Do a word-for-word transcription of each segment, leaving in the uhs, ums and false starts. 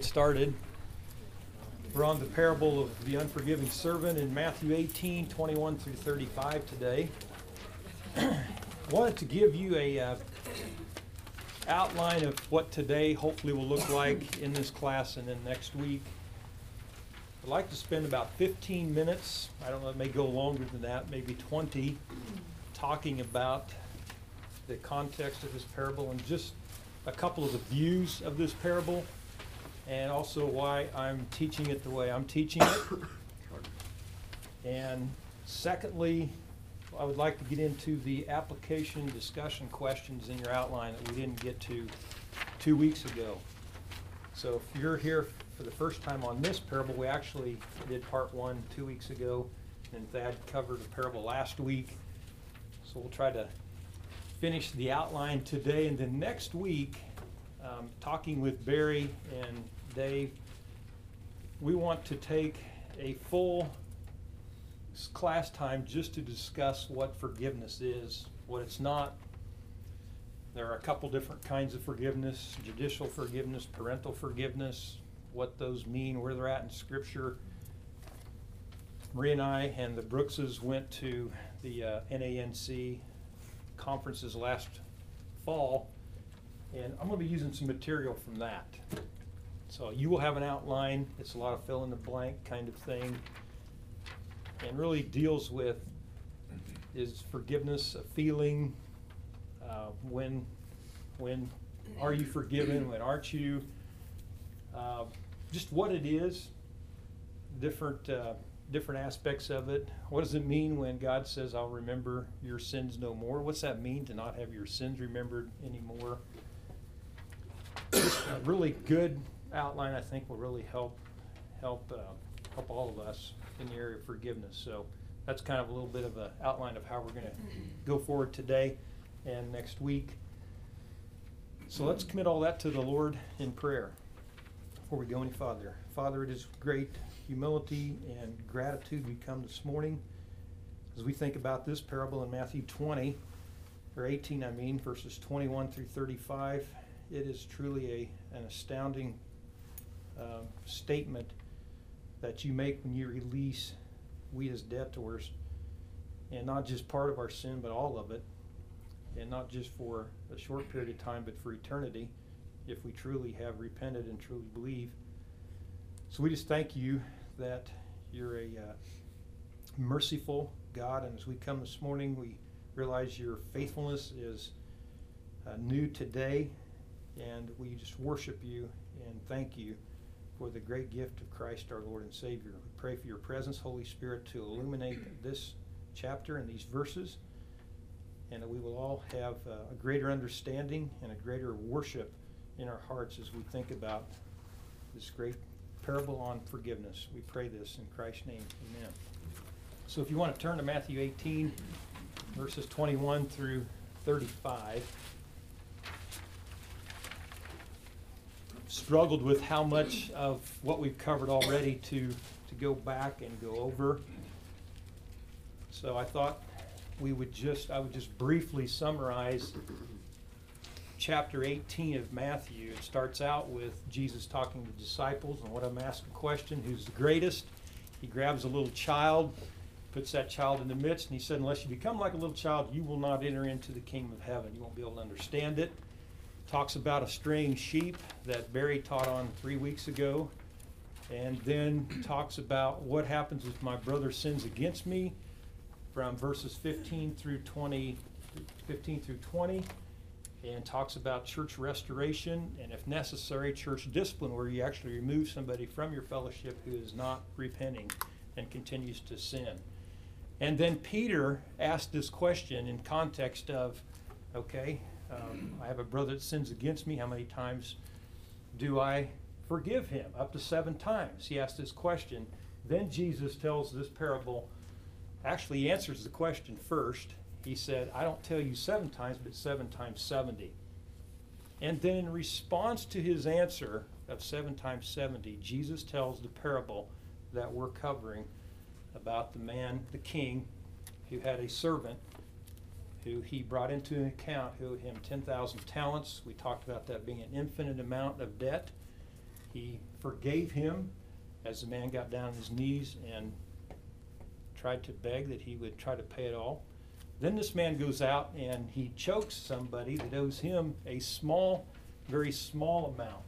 started. We're on the parable of the unforgiving servant in Matthew eighteen, twenty-one through thirty-five today. Wanted to give you a uh, outline of what today hopefully will look like in this class and then next week. I'd like to spend about fifteen minutes, I don't know, it may go longer than that, maybe twenty, talking about the context of this parable and just a couple of the views of this parable, and also why I'm teaching it the way I'm teaching it. And secondly, I would like to get into the application discussion questions in your outline that we didn't get to two weeks ago. So if you're here for the first time on this parable, we actually did part one two weeks ago, and Thad covered the parable last week. So we'll try to finish the outline today, and then next week, um, talking with Barry and Dave, we want to take a full class time just to discuss what forgiveness is, what it's not. There are a couple different kinds of forgiveness: judicial forgiveness, parental forgiveness, what those mean, where they're at in Scripture. Maria and I and the Brookses went to the uh, N A N C conferences last fall, and I'm going to be using some material from that. So you will have an outline. It's a lot of fill in the blank kind of thing, and really deals with, is forgiveness a feeling? Uh, when, when are you forgiven? When aren't you? Uh, just what it is, different uh, different aspects of it. What does it mean when God says, I'll remember your sins no more? What's that mean, to not have your sins remembered anymore? Just a really good outline, I think, will really help help uh, help all of us in the area of forgiveness. So that's kind of a little bit of an outline of how we're going to go forward today and next week. So let's commit all that to the Lord in prayer before we go any farther. Father, it is great humility and gratitude we come this morning as we think about this parable in Matthew twenty, or eighteen, I mean, verses twenty-one through thirty-five. It is truly a, an astounding uh, statement that you make when you release we as debtors, and not just part of our sin, but all of it, and not just for a short period of time, but for eternity, if we truly have repented and truly believe. So we just thank you that you're a uh, merciful God, and as we come this morning, we realize your faithfulness is uh, new today, and we just worship you and thank you for the great gift of Christ our Lord and Savior. We pray for your presence, Holy Spirit, to illuminate this chapter and these verses, and that we will all have uh, a greater understanding and a greater worship in our hearts as we think about this great parable on forgiveness. We pray this in Christ's name, amen. So if you want to turn to Matthew eighteen, verses twenty-one through thirty-five. Struggled with how much of what we've covered already to, to go back and go over. So I thought we would just, I would just briefly summarize chapter eighteen of Matthew. It starts out with Jesus talking to disciples, and what I'm asking a question, who's the greatest? He grabs a little child, puts that child in the midst, and he said, unless you become like a little child, you will not enter into the kingdom of heaven. You won't be able to understand it. Talks about a straying sheep that Barry taught on three weeks ago, and then talks about what happens if my brother sins against me, from verses fifteen through twenty, fifteen through twenty. And talks about church restoration, and if necessary, church discipline, where you actually remove somebody from your fellowship who is not repenting and continues to sin. And then Peter asked this question in context of, okay, um, I have a brother that sins against me. How many times do I forgive him? Up to seven times. He asked this question. Then Jesus tells this parable, actually he answers the question first. He said, I don't tell you seven times, but seven times seventy. And then in response to his answer of seven times seventy, Jesus tells the parable that we're covering about the man, the king, who had a servant who he brought into an account who owed him ten thousand talents. We talked about that being an infinite amount of debt. He forgave him as the man got down on his knees and tried to beg that he would try to pay it all. Then this man goes out and he chokes somebody that owes him a small, very small amount.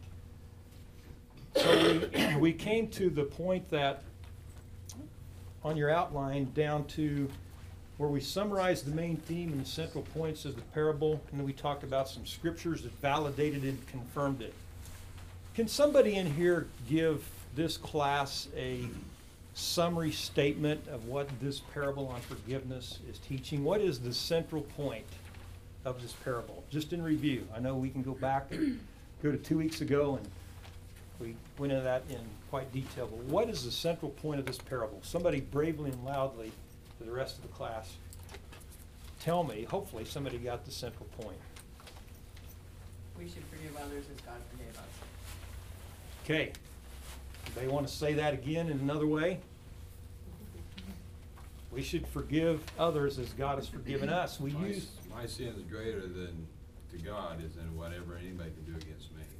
So we, we came to the point that on your outline down to where we summarized the main theme and the central points of the parable, and then we talked about some scriptures that validated it and confirmed it. Can somebody in here give this class a summary statement of what this parable on forgiveness is teaching? What is the central point of this parable? Just in review. I know we can go back and go to two weeks ago and we went into that in quite detail, but what is the central point of this parable? Somebody bravely and loudly to the rest of the class tell me, hopefully somebody got the central point. We should forgive others as God forgave us. Okay. They want to say that again in another way? We should forgive others as God has forgiven us. We My, use my sin is greater than to God is in whatever anybody can do against me.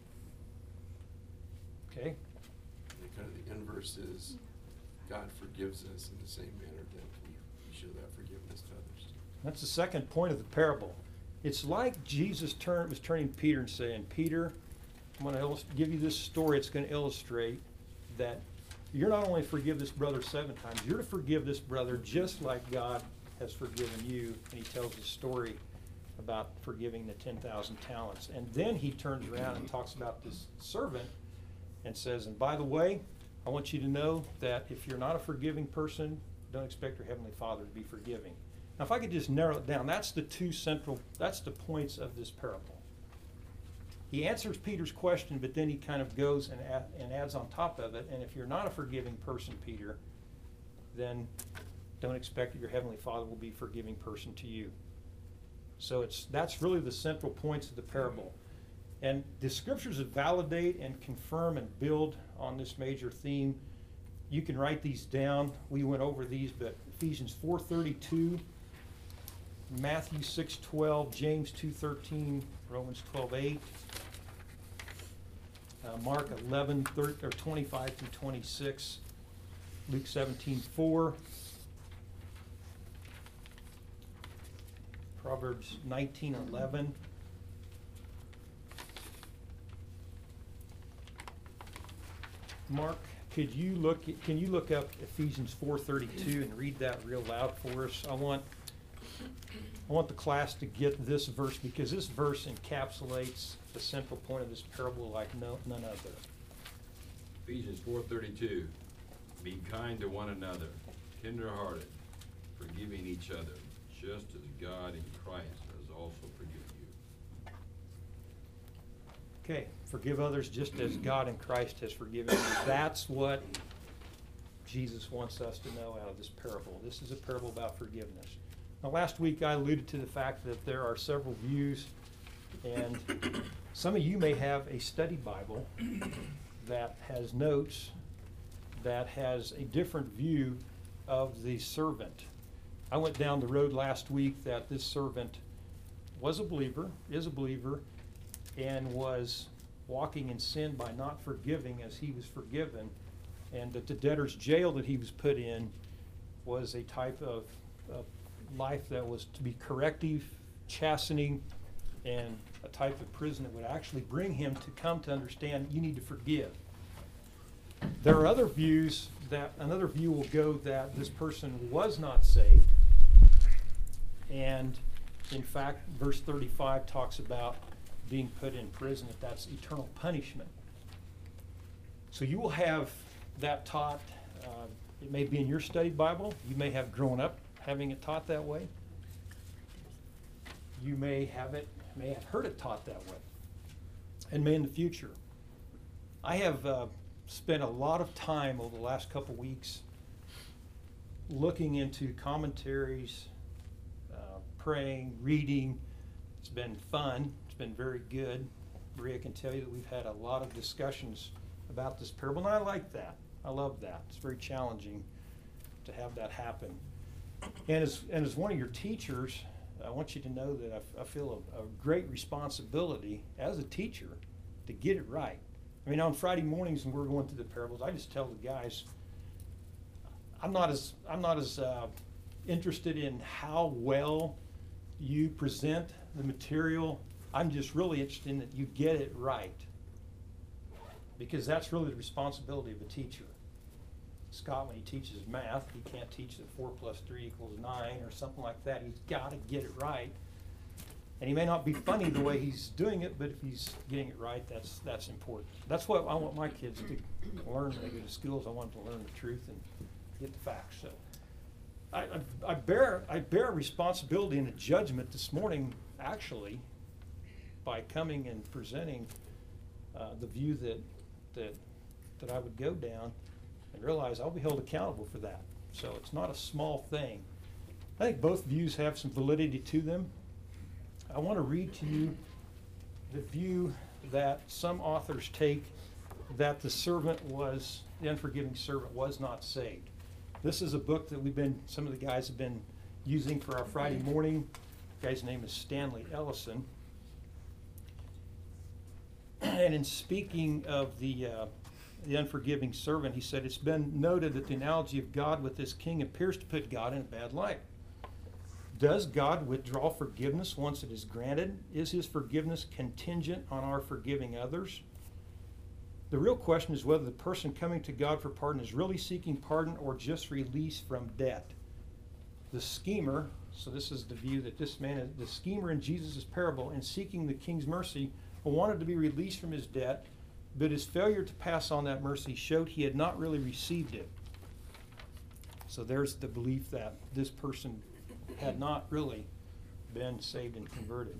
okay. The kind of the inverse is God forgives us in the same manner that we show that forgiveness to others. That's the second point of the parable. It's like Jesus turn, was turning to Peter and saying, Peter, I'm going to give you this story. It's going to illustrate that you're not only to forgive this brother seven times, you're to forgive this brother just like God has forgiven you. And he tells the story about forgiving the ten thousand talents. And then he turns around and talks about this servant and says, and by the way, I want you to know that if you're not a forgiving person, don't expect your Heavenly Father to be forgiving. Now, if I could just narrow it down, that's the two central, that's the points of this parable. He answers Peter's question, but then he kind of goes and, add, and adds on top of it, and if you're not a forgiving person, Peter, then don't expect that your Heavenly Father will be a forgiving person to you. So it's that's really the central points of the parable. And the scriptures that validate and confirm and build on this major theme, you can write these down. We went over these, but Ephesians four thirty-two, Matthew six twelve, James two thirteen, Romans twelve eight, uh, Mark eleven thirty, or twenty-five through twenty-six, Luke seventeen four, Proverbs nineteen eleven. Mark, could you look, can you look up Ephesians four thirty-two and read that real loud for us? I want, I want the class to get this verse because this verse encapsulates the central point of this parable like no, none other. Ephesians four thirty-two, be kind to one another, tender-hearted, forgiving each other, just as God in Christ has also forgiven you. Okay, forgive others just as God in Christ has forgiven you. That's what Jesus wants us to know out of this parable. This is a parable about forgiveness. Now, last week I alluded to the fact that there are several views, and some of you may have a study Bible that has notes that has a different view of the servant. I went down the road last week that this servant was a believer, is a believer, and was walking in sin by not forgiving as he was forgiven, and that the debtor's jail that he was put in was a type of, of life that was to be corrective, chastening, and a type of prison that would actually bring him to come to understand you need to forgive. There are other views that, another view will go that this person was not saved, and in fact, verse thirty-five talks about being put in prison, if that's eternal punishment. So you will have that taught, uh, it may be in your study Bible, you may have grown up having it taught that way. You may have it, may have heard it taught that way, and may in the future. I have uh, spent a lot of time over the last couple weeks looking into commentaries, uh, praying, reading. It's been fun. It's been very good. Maria can tell you that we've had a lot of discussions about this parable, and I like that. I love that. It's very challenging to have that happen. And as, and as one of your teachers, I want you to know that I, I feel a, a great responsibility as a teacher to get it right. I mean, on Friday mornings when we're going through the parables, I just tell the guys, I'm not as, I'm not as uh, interested in how well you present the material. I'm just really interested in that you get it right. Because that's really the responsibility of a teacher. Scott, when he teaches math, he can't teach that four plus three equals nine or something like that. He's got to get it right. And he may not be funny the way he's doing it, but if he's getting it right, that's that's important. That's what I want my kids to learn when they go to schools. I want them to learn the truth and get the facts. So I, I, I bear I bear responsibility and a judgment this morning, actually, by coming and presenting uh, the view that that that I would go down, and realize I'll be held accountable for that. So it's not a small thing. I think both views have some validity to them. I want to read to you the view that some authors take, that the servant was, the unforgiving servant was not saved. This is a book that we've been, some of the guys have been using for our Friday morning. The guy's name is Stanley Ellison. And in speaking of the uh, the unforgiving servant, he said, it's been noted that the analogy of God with this king appears to put God in a bad light. Does God withdraw forgiveness once it is granted? Is his forgiveness contingent on our forgiving others? The real question is whether the person coming to God for pardon is really seeking pardon or just release from debt. The schemer, so this is the view that this man, is, the schemer in Jesus' parable, in seeking the king's mercy, wanted to be released from his debt, but his failure to pass on that mercy showed he had not really received it. So there's the belief that this person had not really been saved and converted.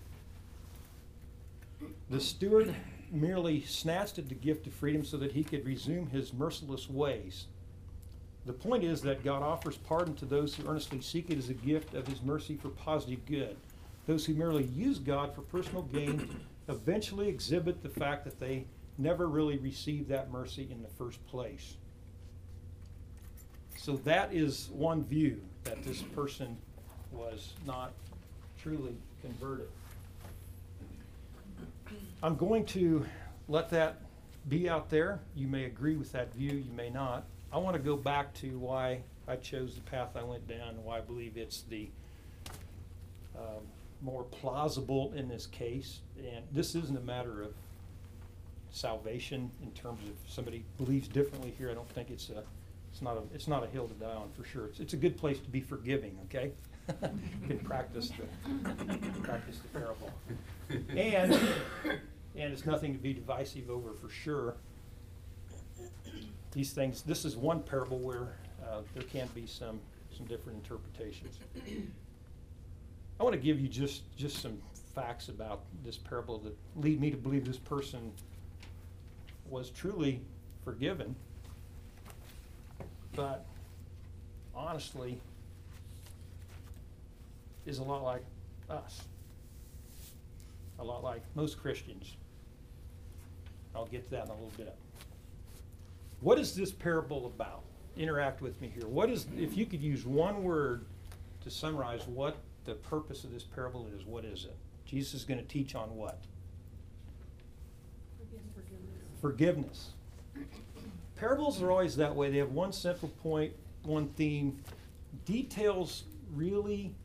The steward merely snatched at the gift of freedom so that he could resume his merciless ways. The point is that God offers pardon to those who earnestly seek it as a gift of his mercy for positive good. Those who merely use God for personal gain eventually exhibit the fact that they never really received that mercy in the first place. So that is one view, that this person was not truly converted. I'm going to let that be out there. You may agree with that view, you may not. I want to go back to why I chose the path I went down and why I believe it's the um, more plausible in this case. And this isn't a matter of salvation in terms of somebody believes differently here. I don't think it's a it's not a it's not a hill to die on for sure. It's it's a good place to be forgiving, okay? You can practice the practice the parable. And and it's nothing to be divisive over for sure. These things, this is one parable where uh, there can be some some different interpretations. I want to give you just just some facts about this parable that lead me to believe this person was truly forgiven, but honestly is a lot like us, a lot like most Christians. I'll get to that in a little bit. What is this parable about? Interact with me here. What is, if you could use one word to summarize what the purpose of this parable is, what is it? Jesus is going to teach on what? Forgiveness. Parables are always that way. They have one central point, one theme. Details really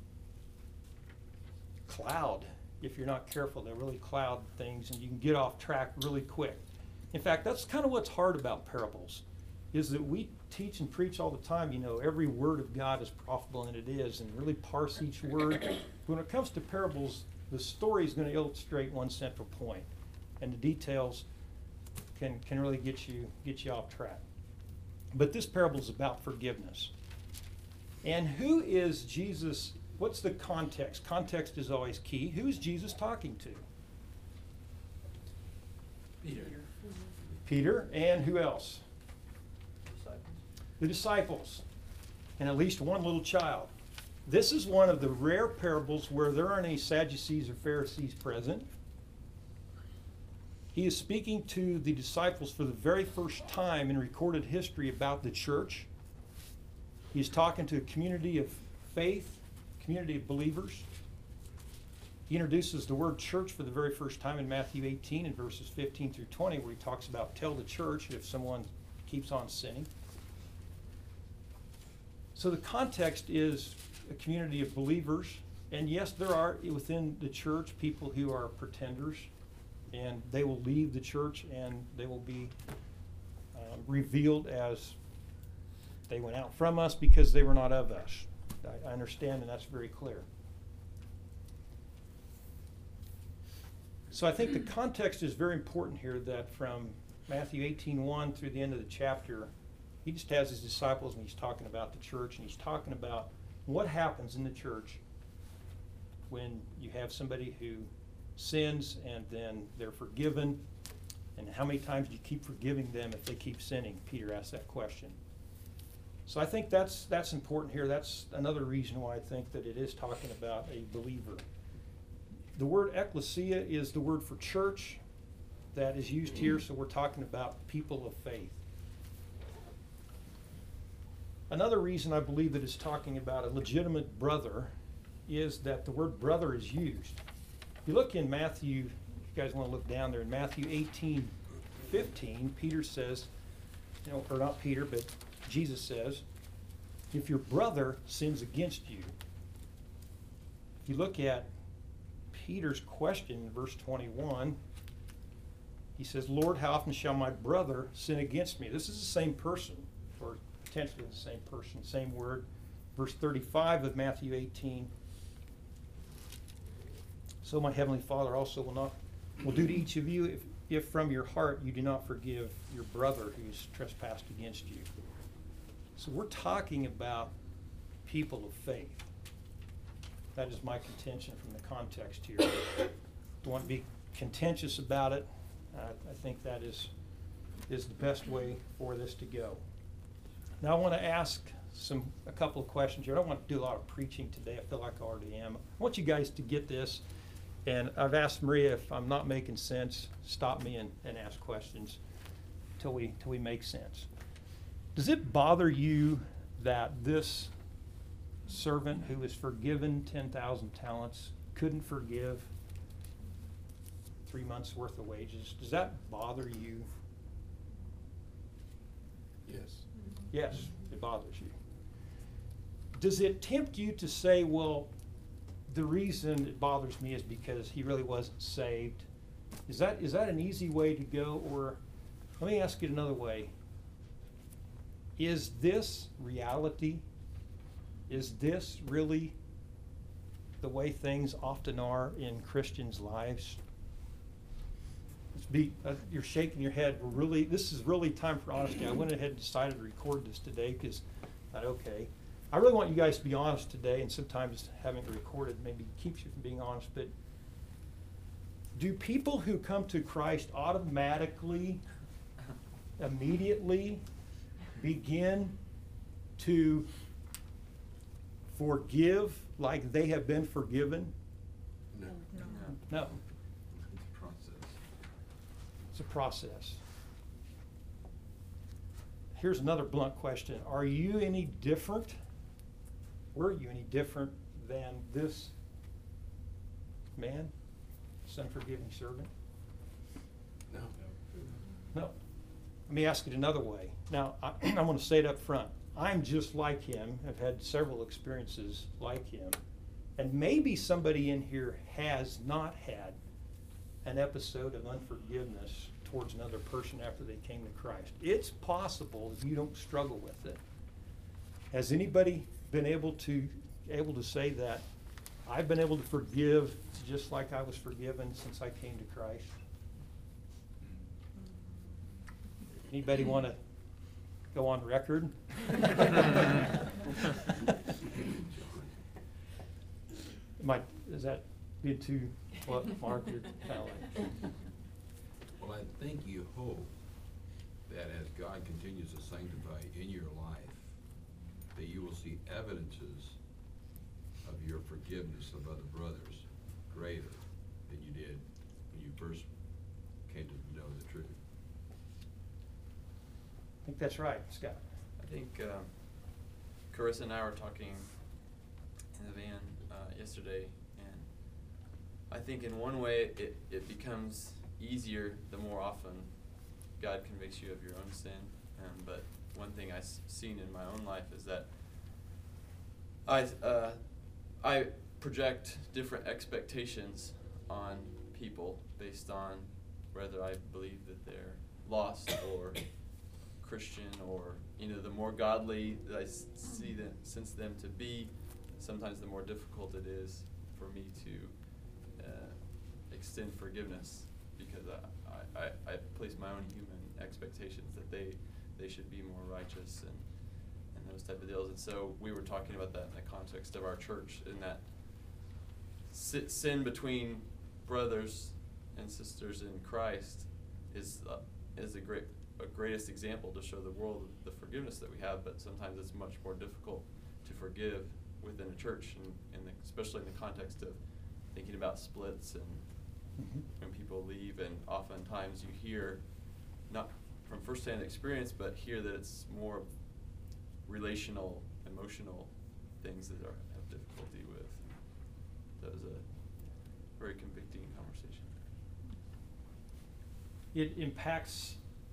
cloud. If you're not careful, they really cloud things and you can get off track really quick. In fact, that's kind of what's hard about parables, is that we teach and preach all the time, you know, every word of God is profitable, and it is, and really parse each word. But when it comes to parables, the story is going to illustrate one central point, and the details can can really get you get you off track. But this parable is about forgiveness. And who is Jesus? What's the context? Context is always key. Who's Jesus talking to? Peter. Peter, and who else? The disciples, and at least one little child. This is one of the rare parables where there aren't any Sadducees or Pharisees present. He is speaking to the disciples for the very first time in recorded history about the church. He's talking to a community of faith, community of believers. He introduces the word church for the very first time in Matthew eighteen in verses fifteen through twenty, where he talks about tell the church if someone keeps on sinning. So the context is a community of believers, and yes, there are within the church people who are pretenders, and they will leave the church and they will be um, revealed as they went out from us because they were not of us. I, I understand, and that's very clear. So I think the context is very important here, that from Matthew eighteen one through the end of the chapter, he just has his disciples and he's talking about the church, and he's talking about what happens in the church when you have somebody who sins and then they're forgiven, and how many times do you keep forgiving them if they keep sinning? Peter asked that question. So I think that's that's important here. That's another reason why I think that it is talking about a believer. The word ecclesia is the word for church that is used here, so we're talking about people of faith. Another reason I believe that it's talking about a legitimate brother is that the word brother is used. If you look in Matthew, if you guys want to look down there, in Matthew eighteen fifteen, Peter says, you know, or not Peter, but Jesus says, if your brother sins against you. If you look at Peter's question in verse twenty-one, he says, Lord, how often shall my brother sin against me? This is the same person, or potentially the same person, same word. Verse thirty-five of Matthew eighteen, so my heavenly Father also will not will do to each of you if, if from your heart you do not forgive your brother who's trespassed against you. So we're talking about people of faith. That is my contention from the context here. Don't want to be contentious about it. Uh, I think that is is the best way for this to go. Now I want to ask some a couple of questions here. I don't want to do a lot of preaching today. I feel like I already am. I want you guys to get this, and I've asked Maria, if I'm not making sense, stop me and, and ask questions till we till we make sense. Does it bother you that this servant who was forgiven ten thousand talents couldn't forgive three months worth of wages? Does that bother you? Yes. Yes, it bothers you. Does it tempt you to say, well, the reason it bothers me is because he really wasn't saved? Is that is that an easy way to go? Or let me ask it another way. Is this reality? Is this really the way things often are in Christians' lives? Let's be, uh, you're shaking your head. We're really, this is really time for honesty. I went ahead and decided to record this today because I thought, okay, I really want you guys to be honest today, and sometimes having it recorded maybe keeps you from being honest, but do people who come to Christ automatically, immediately begin to forgive like they have been forgiven? No. No. It's a process. It's a process. Here's another blunt question. Are you any different? Were you any different than this man, this unforgiving servant? No. No. Let me ask it another way. Now, I, I want to say it up front. I'm just like him. I've had several experiences like him. And maybe somebody in here has not had an episode of unforgiveness towards another person after they came to Christ. It's possible if you don't struggle with it. Has anybody been able to able to say that I've been able to forgive just like I was forgiven since I came to Christ? Anybody want to go on record? Mike, is that being too, what, Mark, you're kind of like... Well, I think you hope that as God continues to sanctify in your life, that you will see evidences of your forgiveness of other brothers greater than you did when you first came to know the truth. I think that's right, Scott. I think um, Carissa and I were talking in the van uh, yesterday, and I think in one way it, it becomes easier the more often God convicts you of your own sin. Um, but one thing I've seen in my own life is that I uh, I project different expectations on people based on whether I believe that they're lost or Christian, or you know, the more godly that I s- see them, sense them to be, sometimes the more difficult it is for me to uh, extend forgiveness, because I, I, I, I place my own human expectations that they they should be more righteous and and those type of deals. And so we were talking about that in the context of our church, in that si- sin between brothers and sisters in Christ is uh, is a great a greatest example to show the world the forgiveness that we have. But sometimes it's much more difficult to forgive within a church, and, and the, especially in the context of thinking about splits and Mhm. when people leave. And oftentimes you hear, not from firsthand experience, but hear that it's more relational, emotional things that are, have difficulty with. That was a very convicting conversation. It impacts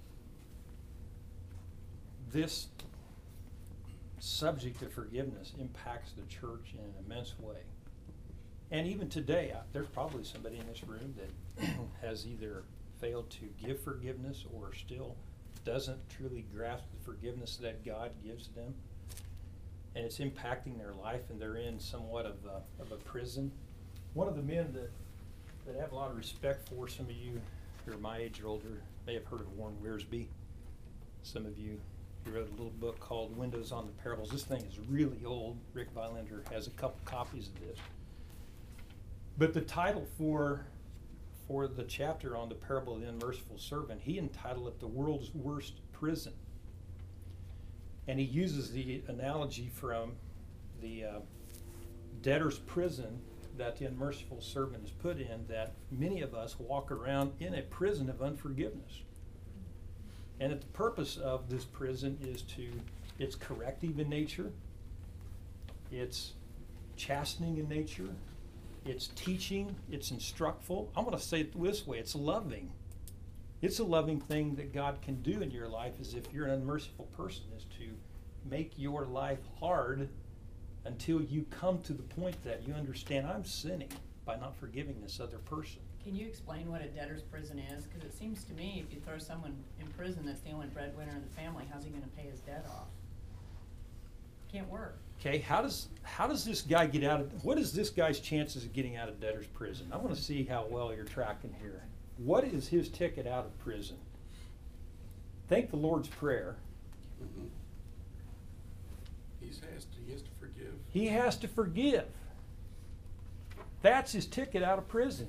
this subject of forgiveness impacts the church in an immense way. And even today, uh, there's probably somebody in this room that has either failed to give forgiveness or still doesn't truly grasp the forgiveness that God gives them. And it's impacting their life, and they're in somewhat of a, of a prison. One of the men that, that I have a lot of respect for, some of you who are my age or older may have heard of Warren Wiersbe. Some of you, he wrote a little book called Windows on the Parables. This thing is really old. Rick Violander has a couple copies of this. But the title for, for the chapter on the parable of the unmerciful servant, he entitled it The World's Worst Prison. And he uses the analogy from the uh, debtor's prison that the unmerciful servant is put in, that many of us walk around in a prison of unforgiveness. And that the purpose of this prison is to, it's corrective in nature, it's chastening in nature, it's teaching, it's instructful. I'm going to say it this way, it's loving. It's a loving thing that God can do in your life, is if you're an unmerciful person, is to make your life hard until you come to the point that you understand, I'm sinning by not forgiving this other person. Can you explain what a debtor's prison is? Because it seems to me, if you throw someone in prison that's the only breadwinner in the family, how's he gonna pay his debt off? Can't work. Okay, how does how does this guy get out of, what is this guy's chances of getting out of debtor's prison? I want to see how well you're tracking here. What is his ticket out of prison? Think the Lord's Prayer. Mhm. He has to, he has to forgive. He has to forgive. That's his ticket out of prison.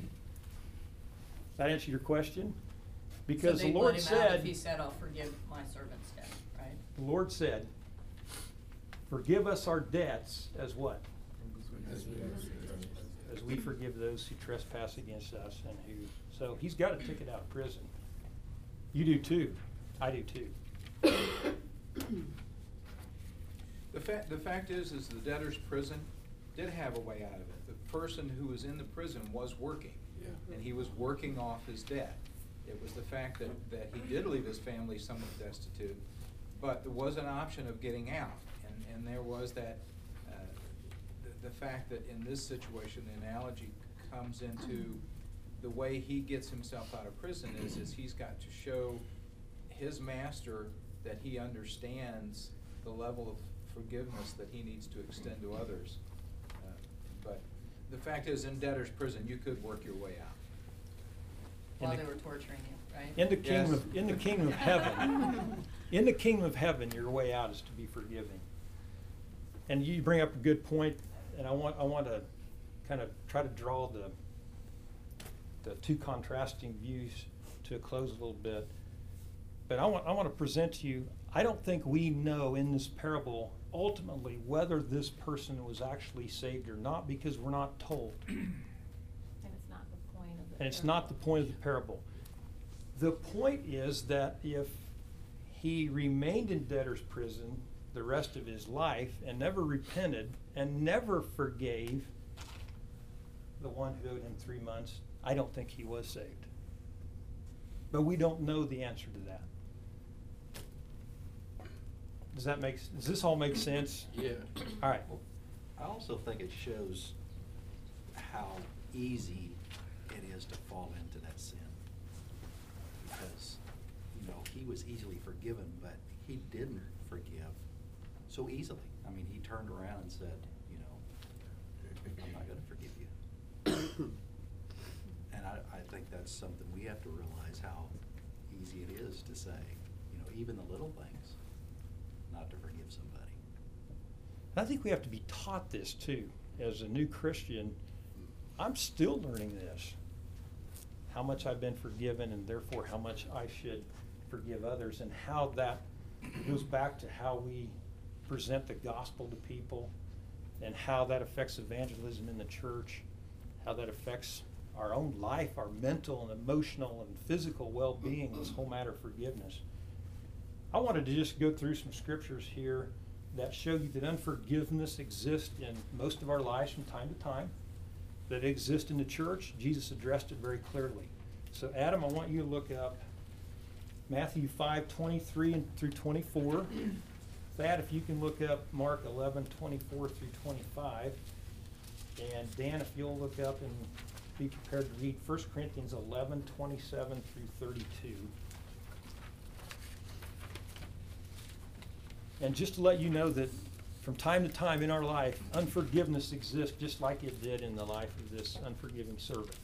That answer your question? Because So the they'd Lord let him out said, if he said, I'll forgive my servant's debt, right? the Lord said, forgive us our debts as what? As we- As we forgive those who trespass against us and who, so he's got a ticket out of prison. You do too. I do too. The fact, the fact is, is the debtor's prison did have a way out of it. The person who was in the prison was working. Yeah. And he was working off his debt. It was the fact that, that he did leave his family somewhat destitute, but there was an option of getting out. And, and there was that, uh, the, the fact that in this situation, the analogy comes into the way he gets himself out of prison is, is he's got to show his master that he understands the level of forgiveness that he needs to extend to others. Uh, But the fact is, in debtor's prison, you could work your way out. In While the- they were torturing you, right? In the kingdom Yes. of, in the kingdom of heaven, in the kingdom of heaven, your way out is to be forgiving. And you bring up a good point, and I want, I want to kind of try to draw the, the two contrasting views to a close a little bit. But I want, I want to present to you, I don't think we know in this parable ultimately whether this person was actually saved or not, because we're not told. And it's not the point of the And it's not the parable. point of the parable. The point is that if he remained in debtor's prison the rest of his life and never repented and never forgave the one who owed him three months, I don't think he was saved. But we don't know the answer to that. Does that make, does this all make sense? Yeah. All right. I also think it shows how easy it is to fall into that sin. Because, you know, he was easily forgiven, but he didn't forgive so easily. I mean, he turned around and said, you know, I'm not gonna forgive you. And I, I think that's something we have to realize, how easy it is to say, you know, even the little things, not to forgive somebody. I think we have to be taught this too. As a new Christian, I'm still learning this. How much I've been forgiven, and therefore how much I should forgive others, and how that goes back to how we present the gospel to people, and how that affects evangelism in the church, how that affects our own life, our mental and emotional and physical well-being, this whole matter of forgiveness. I wanted to just go through some scriptures here that show you that unforgiveness exists in most of our lives from time to time, that it exists in the church. Jesus addressed it very clearly. So Adam, I want you to look up Matthew five twenty-three and through twenty-four. Thad, if you can look up Mark eleven twenty-four through twenty-five. And Dan, if you'll look up and be prepared to read First Corinthians eleven twenty-seven through thirty-two. And just to let you know that from time to time in our life, unforgiveness exists just like it did in the life of this unforgiving servant.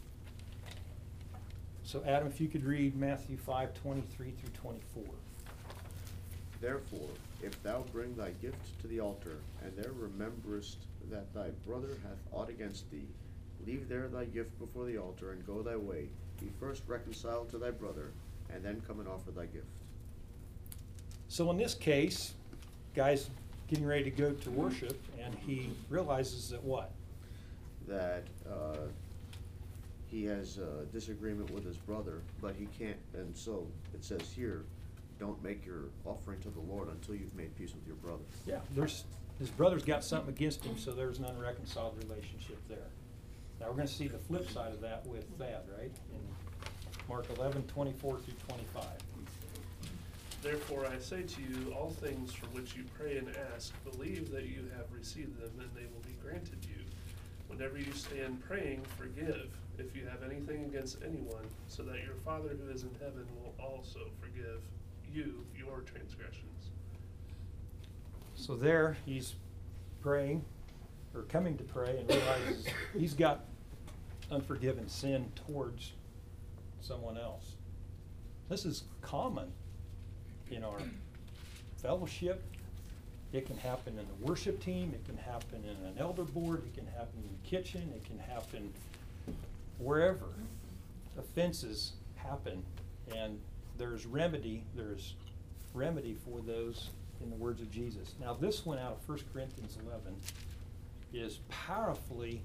So Adam, if you could read Matthew five twenty-three through twenty-four. Therefore, if thou bring thy gift to the altar, and there rememberest that thy brother hath aught against thee, leave there thy gift before the altar, and go thy way. Be first reconciled to thy brother, and then come and offer thy gift. So in this case, guy's getting ready to go to worship, and he realizes that what? That uh, he has a disagreement with his brother, but he can't, and so it says here, don't make your offering to the Lord until you've made peace with your brother. Yeah, there's, his brother's got something against him, so there's an unreconciled relationship there. Now we're gonna see the flip side of that with that, right? In Mark eleven twenty-four through twenty-five. Therefore I say to you, all things for which you pray and ask, believe that you have received them, and they will be granted you. Whenever you stand praying, forgive, if you have anything against anyone, so that your Father who is in heaven will also forgive you your transgressions. So there, he's praying, or coming to pray, and realizes he's got unforgiven sin towards someone else. This is common in our fellowship. It can happen in the worship team, it can happen in an elder board, it can happen in the kitchen, it can happen wherever. Offenses happen, and there's remedy, there's remedy for those in the words of Jesus. Now this one out of First Corinthians eleven is powerfully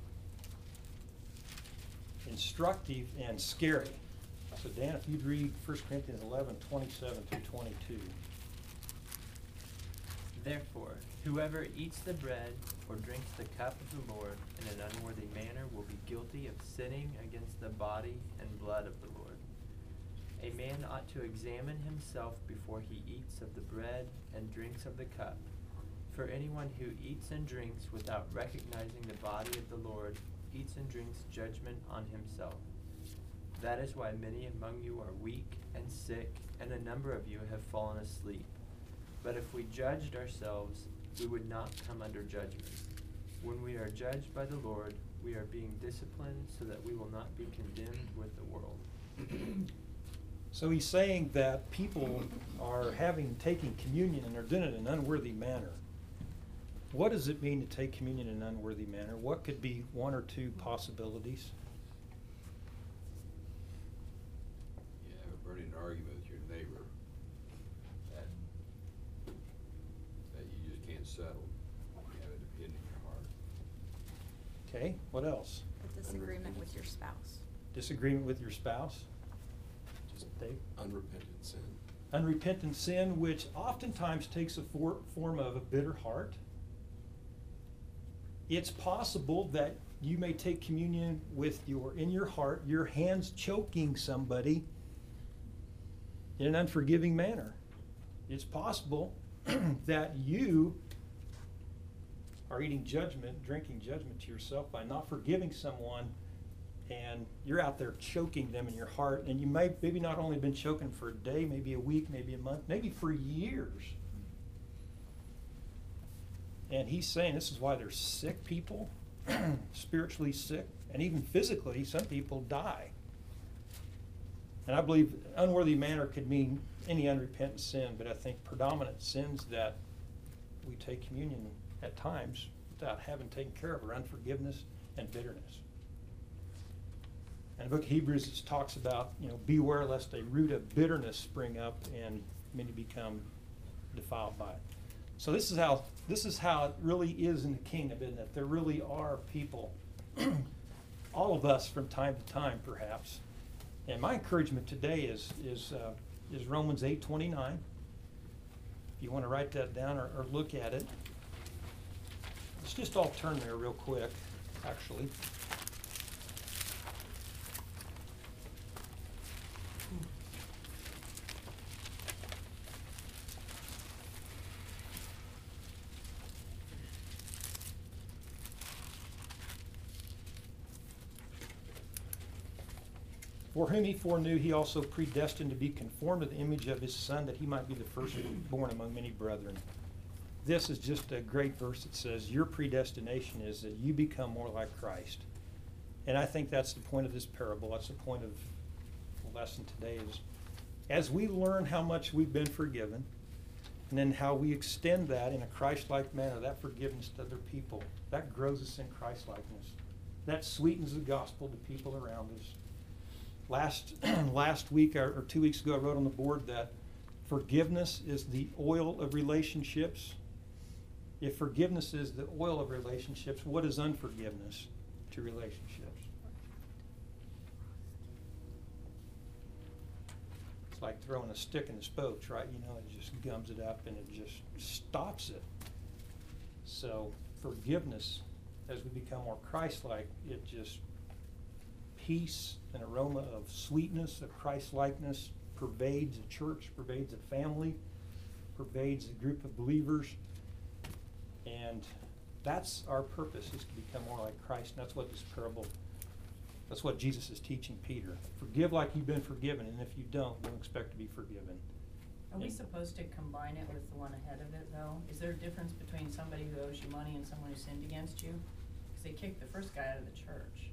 instructive and scary. So Dan, if you'd read First Corinthians eleven twenty-seven through twenty-two. Therefore, whoever eats the bread or drinks the cup of the Lord in an unworthy manner will be guilty of sinning against the body and blood of the Lord. A man ought to examine himself before he eats of the bread and drinks of the cup. For anyone who eats and drinks without recognizing the body of the Lord eats and drinks judgment on himself. That is why many among you are weak and sick, and a number of you have fallen asleep. But if we judged ourselves, we would not come under judgment. When we are judged by the Lord, we are being disciplined so that we will not be condemned with the world. So he's saying that people are having, taking communion and are doing it in an unworthy manner. What does it mean to take communion in an unworthy manner? What could be one or two possibilities? You have a burning argument with your neighbor that, that you just can't settle. You have it hidden in your heart. Okay, what else? A disagreement with your spouse. Disagreement with your spouse? Just Dave? unrepentant sin. Unrepentant sin, which oftentimes takes a for, form of a bitter heart. It's possible that you may take communion with your, in your heart, your hands choking somebody in an unforgiving manner. It's possible that you are eating judgment, drinking judgment to yourself by not forgiving someone, and you're out there choking them in your heart, and you may maybe not only been choking for a day, maybe a week, maybe a month, maybe for years. And he's saying this is why there's sick people, spiritually sick, and even physically, some people die. And I believe unworthy manner could mean any unrepentant sin, but I think predominant sins that we take communion at times without having taken care of are unforgiveness and bitterness. And the book of Hebrews it talks about, you know, beware lest a root of bitterness spring up and many become defiled by it. So this is how this is how it really is in the kingdom, isn't it? There really are people, all of us from time to time, perhaps. And my encouragement today is is uh, is Romans eight twenty-nine. If you want to write that down or, or look at it, let's just all turn there real quick, actually. For whom he foreknew, he also predestined to be conformed to the image of his Son, that he might be the firstborn among many brethren. This is just a great verse that says your predestination is that you become more like Christ. And I think that's the point of this parable. That's the point of the lesson today is as we learn how much we've been forgiven, and then how we extend that in a Christ-like manner, that forgiveness to other people, that grows us in Christ-likeness. That sweetens the gospel to people around us. Last last week or, or two weeks ago, I wrote on the board that forgiveness is the oil of relationships. If forgiveness is the oil of relationships, what is unforgiveness to relationships? It's like throwing a stick in the spokes, right? You know, it just gums it up and it just stops it. So forgiveness, as we become more Christ-like, it just peace, an aroma of sweetness, of Christ-likeness, pervades a church, pervades a family, pervades a group of believers. And that's our purpose, is to become more like Christ. And that's what this parable, that's what Jesus is teaching Peter. Forgive like you've been forgiven, and if you don't, don't expect to be forgiven. Are we And- supposed to combine it with the one ahead of it, though? Is there a difference between somebody who owes you money and someone who sinned against you? Because they kicked the first guy out of the church.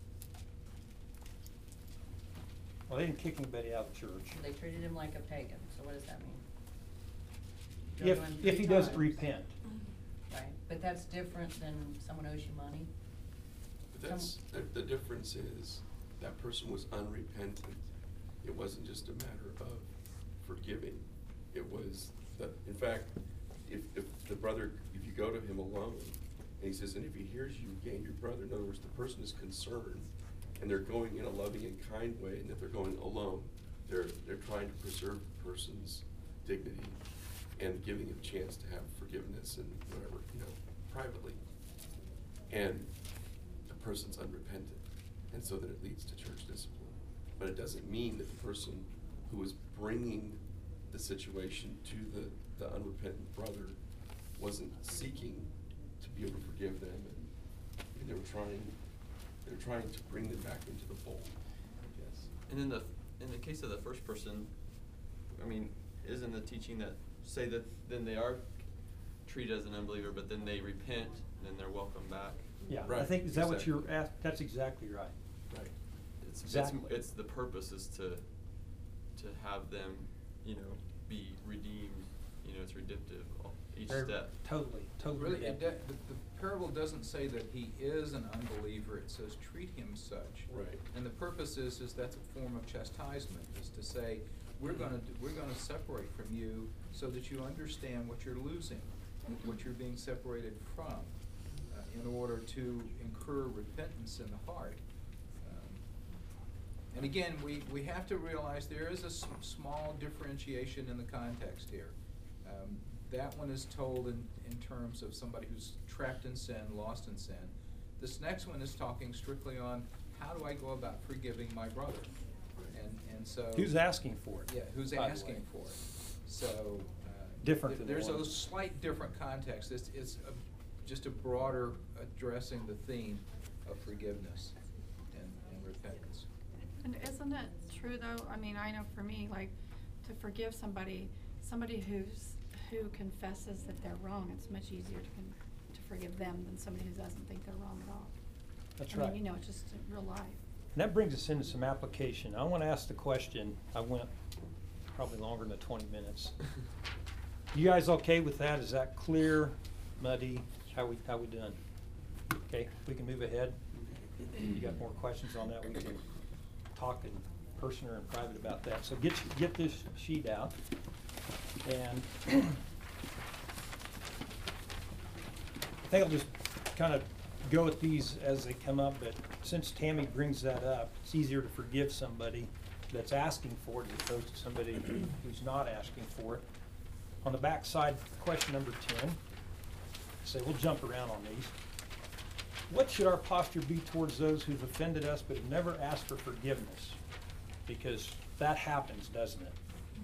Well, they didn't kick anybody out of the church. They treated him like a pagan, so what does that mean? Go If, to him if three he doesn't times. repent. Right, but that's different than someone owes you money? But that's, the, the difference is, that person was unrepentant. It wasn't just a matter of forgiving. It was that, in fact, if, if the brother, if you go to him alone, and he says, and if he hears you gain your brother, in other words, the person is concerned, and they're going in a loving and kind way, and if they're going alone, they're, they're trying to preserve the person's dignity and giving him a chance to have forgiveness and whatever, you know, privately. And the person's unrepentant, and so then it leads to church discipline. But it doesn't mean that the person who is bringing the situation to the, the unrepentant brother wasn't seeking to be able to forgive them, and, and they were trying, they're trying to bring them back into the fold, I guess. And in the, in the case of the first person, I mean, isn't the teaching that, say that then they are treated as an unbeliever, but then they repent, then they're welcome back? Yeah, I Right, think, is that what exactly. you're ask, that's exactly right. Right. It's, it's, Exactly. it's the purpose is to, to have them, you know, be redeemed, you know, it's redemptive, all- each Very- step. Totally, totally. Really, it, redemptive. do- the, the parable doesn't say that he is an unbeliever, it says treat him such. Right. And the purpose is, is that's a form of chastisement, is to say, we're gonna, do- we're gonna separate from you so that you understand what you're losing, what you're being separated from, uh, in order to incur repentance in the heart. Um, And again, we, we have to realize there is a s- small differentiation in the context here. Um, That one is told in, in terms of somebody who's trapped in sin, lost in sin. This next one is talking strictly on, how do I go about forgiving my brother? And, and so. Who's asking for it? Yeah, who's by the asking way? for it? So. uh, Different th- than the There's one- a slight different context. It's, it's a- just a broader addressing the theme of forgiveness and, and repentance. And isn't it true though, I mean, I know for me, like, to forgive somebody, somebody who's, who confesses that they're wrong, it's much easier to con- to forgive them than somebody who doesn't think they're wrong at all. That's I mean, right. you know, it's just in real life. And that brings us into some application. I want to ask the question, I went probably longer than twenty minutes. You guys okay with that? Is that clear, muddy? How we, how we doing? Okay, we can move ahead. You got more questions on that? We can talk in person or in private about that. So get, get this sheet out. And I think I'll just kind of go at these as they come up, but since Tammy brings that up, it's easier to forgive somebody that's asking for it as opposed to somebody who's not asking for it. On the back side, question number ten, say we'll jump around on these. What should our posture be towards those who've offended us but have never asked for forgiveness? Because that happens, doesn't it?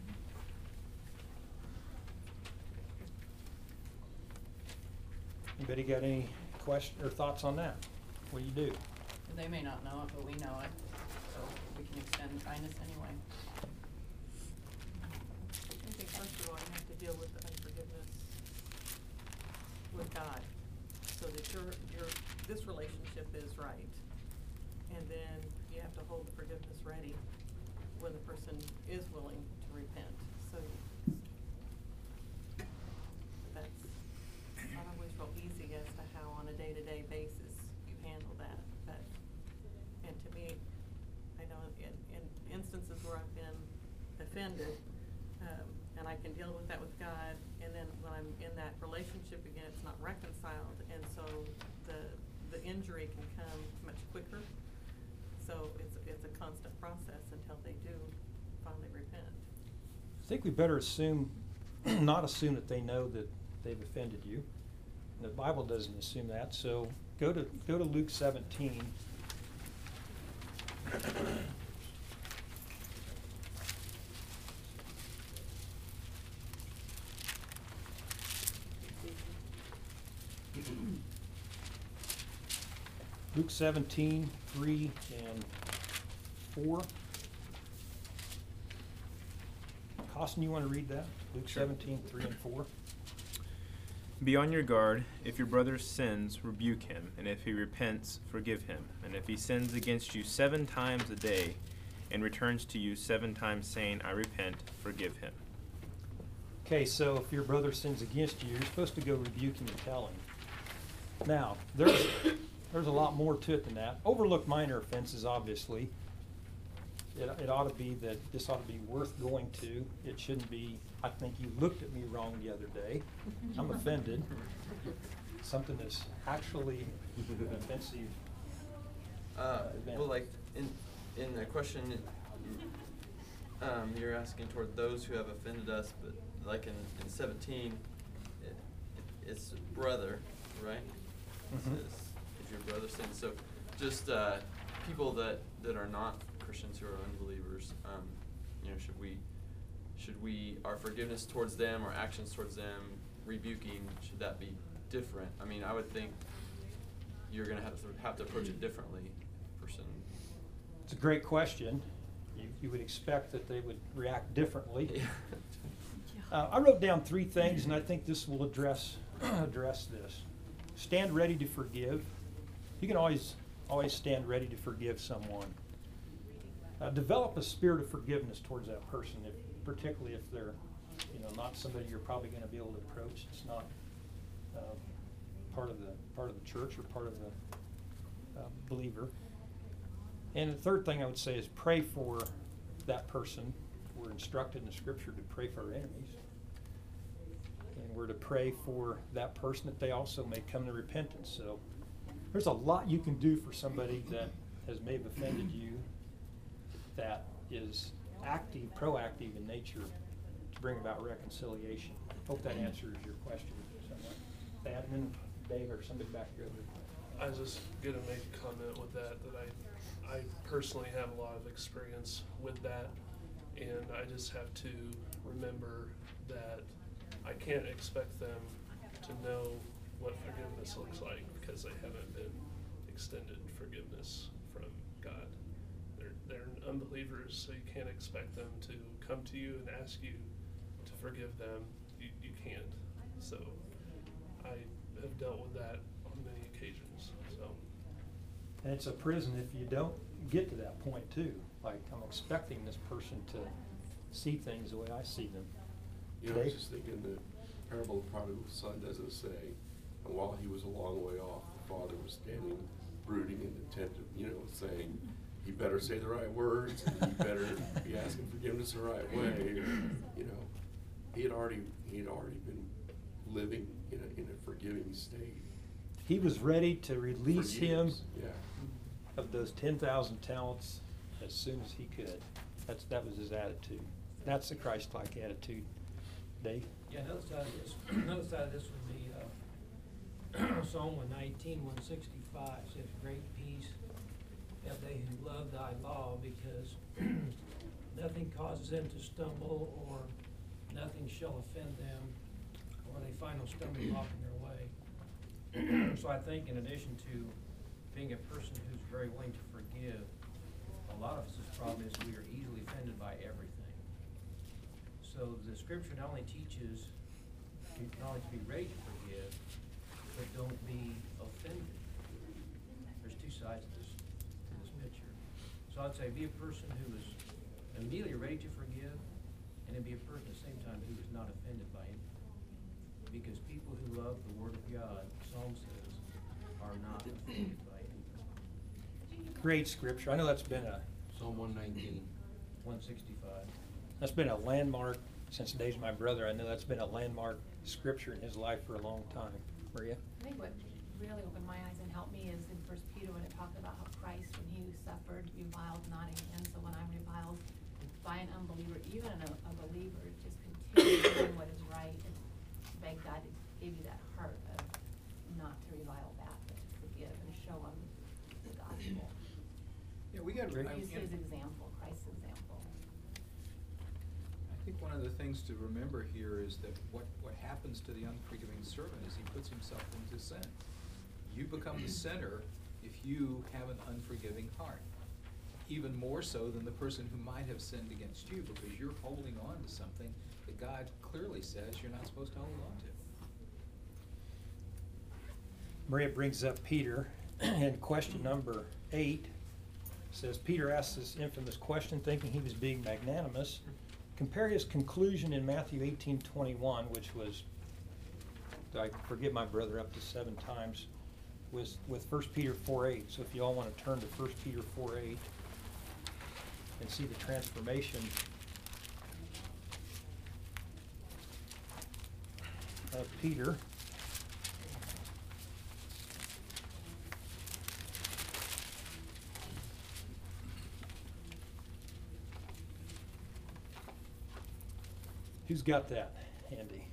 Anybody got any question or thoughts on that? What do you do? They may not know it, but we know it, so we can extend kindness anyway. I think first of all, you have to deal with the unforgiveness with God, so that your, your, this relationship is right. And then you have to hold the forgiveness ready when the person is willing to repent, so that's not always real easy as to how on a day-to-day basis you handle that, but, and to me, I know in, in instances where I've been offended, um, and I can deal with that with God, and then when I'm in that relationship again, it's not reconciled, and so the, the injury can come much quicker. So it's, it's a constant process until they do finally repent. I think we better assume, not assume that they know that they've offended you. The Bible doesn't assume that, so go to, go to Luke seventeen. Luke seventeen, three and four. Costin, you want to read that? Luke Sure. seventeen, three and four. Be on your guard. If your brother sins, rebuke him, and if he repents, forgive him. And if he sins against you seven times a day, and returns to you seven times saying, I repent, forgive him. Okay, so if your brother sins against you, you're supposed to go rebuke him and tell him. Now, there's there's a lot more to it than that. Overlook minor offenses, obviously. It, it ought to be that this ought to be worth going to. It shouldn't be, I think you looked at me wrong the other day. I'm offended. Something that's actually offensive. Uh, event. well, like, in, in the question, um, you're asking toward those who have offended us, but like in, in seventeen, it, it's brother, right? It Mhm. says, if your brother sins, so just, uh, people that, that are not Christians who are unbelievers, um, you know, should we, should we, our forgiveness towards them, our actions towards them, rebuking, should that be different? I mean, I would think you're gonna have to, have to approach it differently, person. It's a great question. You, you would expect that they would react differently. Yeah. Uh, I wrote down three things, and I think this will address address this. Stand ready to forgive. You can always always stand ready to forgive someone. Uh, develop a spirit of forgiveness towards that person, if, particularly if they're, you know, not somebody you're probably going to be able to approach. It's not uh, part of the part of the church or part of the uh, believer. And the third thing I would say is pray for that person. We're instructed in the Scripture to pray for our enemies. And we're to pray for that person that they also may come to repentance. So there's a lot you can do for somebody that has maybe offended you that is active, proactive in nature to bring about reconciliation. Hope that answers your question somewhat. That, and then Dave or somebody back here. I was just gonna make a comment with that, that I, I personally have a lot of experience with that. And I just have to remember that I can't expect them to know what forgiveness looks like because they haven't been extended forgiveness from God. They're, they're unbelievers, so you can't expect them to come to you and ask you to forgive them. You, you can't. So I have dealt with that on many occasions, so. And it's a prison if you don't get to that point too. Like, I'm expecting this person to see things the way I see them. You know, I was Dave? just thinking the parable of the prodigal son doesn't say, and while he was a long way off, the father was standing brooding and attentive, you know, saying, he better say the right words, and he better be asking forgiveness the right way, or, you know. He had already, he had already been living in a, in a forgiving state. He was ready to release For him years, yeah. of those ten thousand talents as soon as he could. That's, that was his attitude. That's the Christ-like attitude. Dave? Yeah, another side of this, another side of this would be, uh, Psalm one nineteen, one sixty-five says, great peace have they who love thy law, because nothing causes them to stumble, or nothing shall offend them, or they find no stumbling block in their way. So I think in addition to being a person who's very willing to forgive, a lot of us' problem is we are easily offended by everything. So the scripture not only teaches you not only to be ready to forgive, but don't be offended. There's two sides to this, to this picture. So I'd say be a person who is immediately ready to forgive, and then be a person at the same time who is not offended by it. Because people who love the Word of God, Psalm says, are not offended by anything. Great scripture. I know that's been a, Psalm one nineteen. one sixty-five. that's been a landmark since the days of my brother. I know that's been a landmark scripture in his life for a long time. Maria? I think what really opened my eyes and helped me is in First Peter when it talked about how Christ, when he suffered, reviled not again. So when I'm reviled by an unbeliever, even a, a believer, just continue doing what is right and beg God to give you that heart of not to revile back, but to forgive and show him the gospel. Yeah, we got. Use his example, Christ's example. I think one of the things to remember here is that what, what happens to the unforgiving servant is he puts himself into sin. You become the sinner if you have an unforgiving heart. Even more so than the person who might have sinned against you, because you're holding on to something that God clearly says you're not supposed to hold on to. Maria brings up Peter, and question number eight says, Peter asked this infamous question thinking he was being magnanimous. Compare his conclusion in Matthew eighteen twenty-one, which was, I forgive my brother up to seven times, with, with First Peter four eight. So if you all want to turn to First Peter four eight and see the transformation of Peter. Who's got that handy?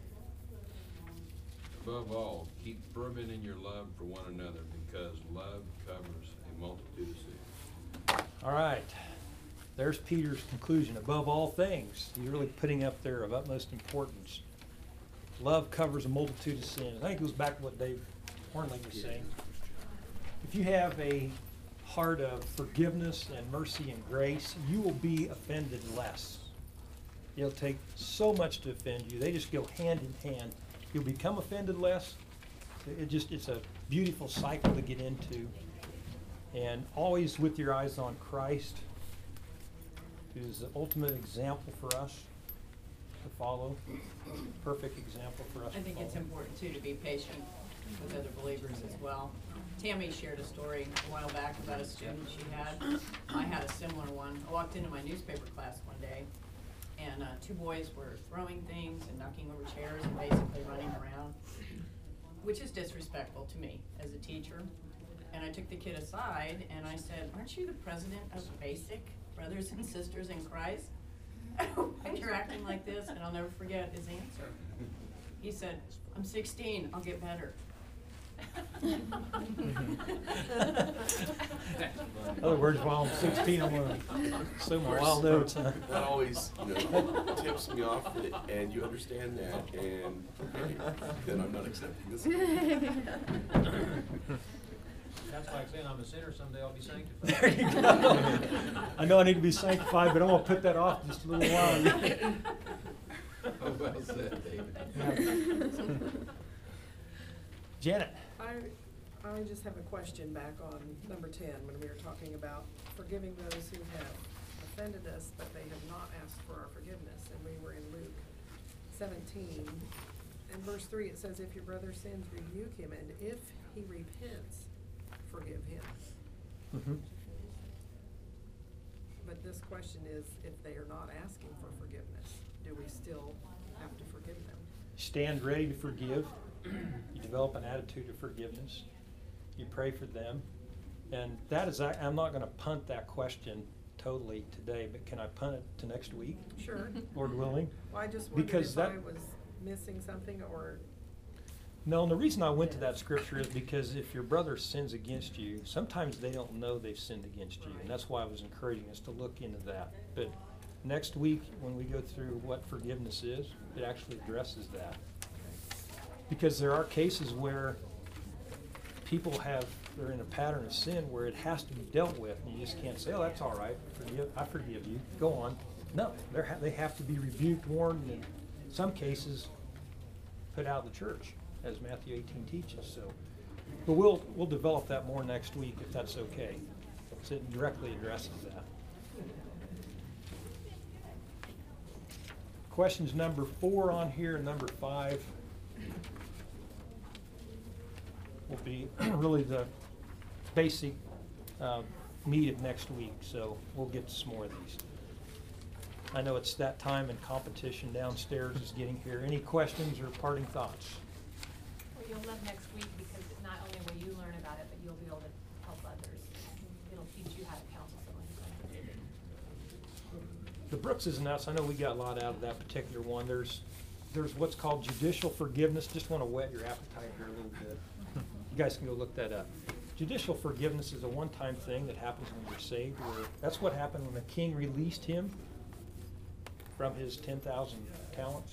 Above all, keep fervent in your love for one another, because love covers a multitude of sins. All right. There's Peter's conclusion. Above all things, he's really putting up there of utmost importance. Love covers a multitude of sins. I think it goes back to what Dave Hornley was saying. If you have a heart of forgiveness and mercy and grace, you will be offended less. It'll take so much to offend you. They just go hand in hand. You'll become offended less. It just, it's a beautiful cycle to get into. And always with your eyes on Christ, who is the ultimate example for us to follow. Perfect example for us to I follow. think it's important too to be patient with other believers as well. Tammy shared a story a while back about a student she had. I had a similar one. I walked into my newspaper class one day, and uh, two boys were throwing things and knocking over chairs and basically running around, which is disrespectful to me as a teacher. And I took the kid aside and I said, aren't you the president of BASIC, Brothers and Sisters in Christ? When you're acting like this, and I'll never forget his answer. He said, I'm sixteen, I'll get better. In other words, while I'm sixteen, I'm gonna sow my wild oats, huh? That always, you know, tips me off, that- and you understand that, and, okay, then I'm not accepting this. That's like saying I'm a sinner, someday I'll be sanctified. There you go. I know I need to be sanctified, but I'm gonna put that off just a little while. Oh, well said, David. Janet? I, I just have a question back on number ten, when we were talking about forgiving those who have offended us, but they have not asked for our forgiveness, and we were in Luke seventeen. In verse three, it says, if your brother sins, rebuke him, and if he repents, forgive him. Mm-hmm. But this question is, if they are not asking for forgiveness, do we still have to forgive them? Stand ready to forgive. You develop an attitude of forgiveness. You pray for them. And that is, I'm not gonna punt that question totally today, but can I punt it to next week? Sure. Lord willing? Well, I just wondered Because if that- I was missing something, or, No, and the reason I went to that scripture is because if your brother sins against you, sometimes they don't know they've sinned against you. And that's why I was encouraging us to look into that. But next week, when we go through what forgiveness is, it actually addresses that. Because there are cases where people have, they're in a pattern of sin where it has to be dealt with, and you just can't say, oh, that's all right, forgive, I forgive you, go on. No, they're ha- they have to be rebuked, warned, and in some cases, put out of the church, as Matthew eighteen teaches, so. But we'll, we'll develop that more next week, if that's okay. So it directly addresses that. Questions number four on here and number five will be really the basic uh, meat of next week, so we'll get to some more of these. I know it's that time and competition downstairs is getting here. Any questions or parting thoughts? Well, you'll love next week because not only will you learn about it, but you'll be able to help others. It'll teach you how to counsel someone who's unforgiving. The Brookses and us, I know we got a lot out of that particular one. There's, there's what's called judicial forgiveness. Just want to whet your appetite here a little bit. You guys can go look that up. Judicial forgiveness is a one-time thing that happens when you're saved. Where that's what happened when the king released him from his ten thousand talents.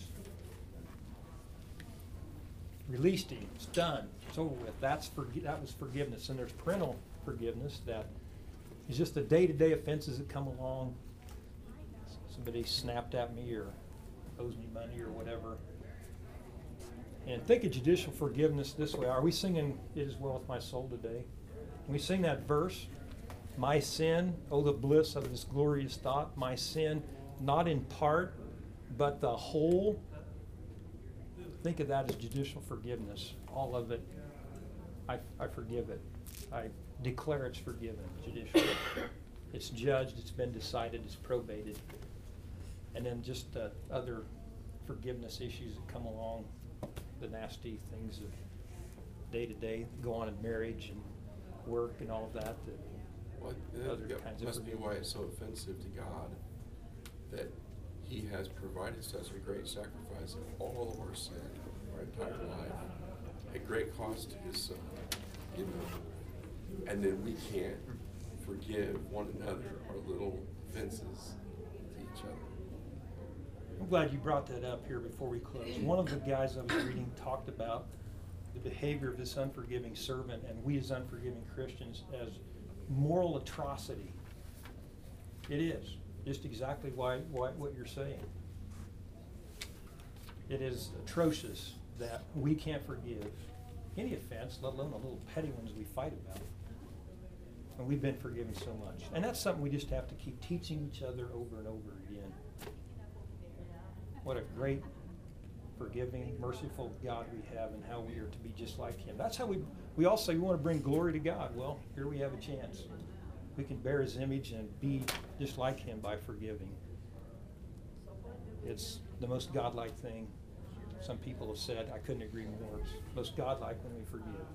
Released him. It's done. It's over with. That's for, that was forgiveness. And there's parental forgiveness that is just the day-to-day offenses that come along. Somebody snapped at me or owes me money or whatever. And think of judicial forgiveness this way. Are we singing It Is Well With My Soul today? When we sing that verse, my sin, oh the bliss of this glorious thought, my sin, not in part, but the whole. Think of that as judicial forgiveness. All of it, I, I forgive it. I declare it's forgiven, judicially. It's judged, it's been decided, it's probated. And then just uh, other forgiveness issues that come along, the nasty things of day-to-day, go on in marriage and work and all of that. that Well, other that kinds of must be why forgiveness. it's so offensive to God, that He has provided such a great sacrifice of all of our sin, our entire life, at great cost to His Son, you know, and then we can't forgive one another our little offenses to each other. I'm glad you brought that up here before we close. One of the guys I was reading talked about the behavior of this unforgiving servant, and we as unforgiving Christians as moral atrocity. It is. Just exactly why, why what you're saying. It is atrocious that we can't forgive any offense, let alone the little petty ones we fight about. And we've been forgiven so much. And that's something we just have to keep teaching each other over and over again. What a great, forgiving, merciful God we have, and how we are to be just like Him. That's how we, we all say we want to bring glory to God. Well, here we have a chance. We can bear His image and be just like Him by forgiving. It's the most godlike thing. Some people have said, I couldn't agree more. It's most godlike when we forgive.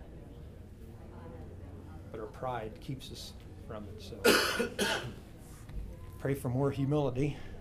But our pride keeps us from it. So pray for more humility.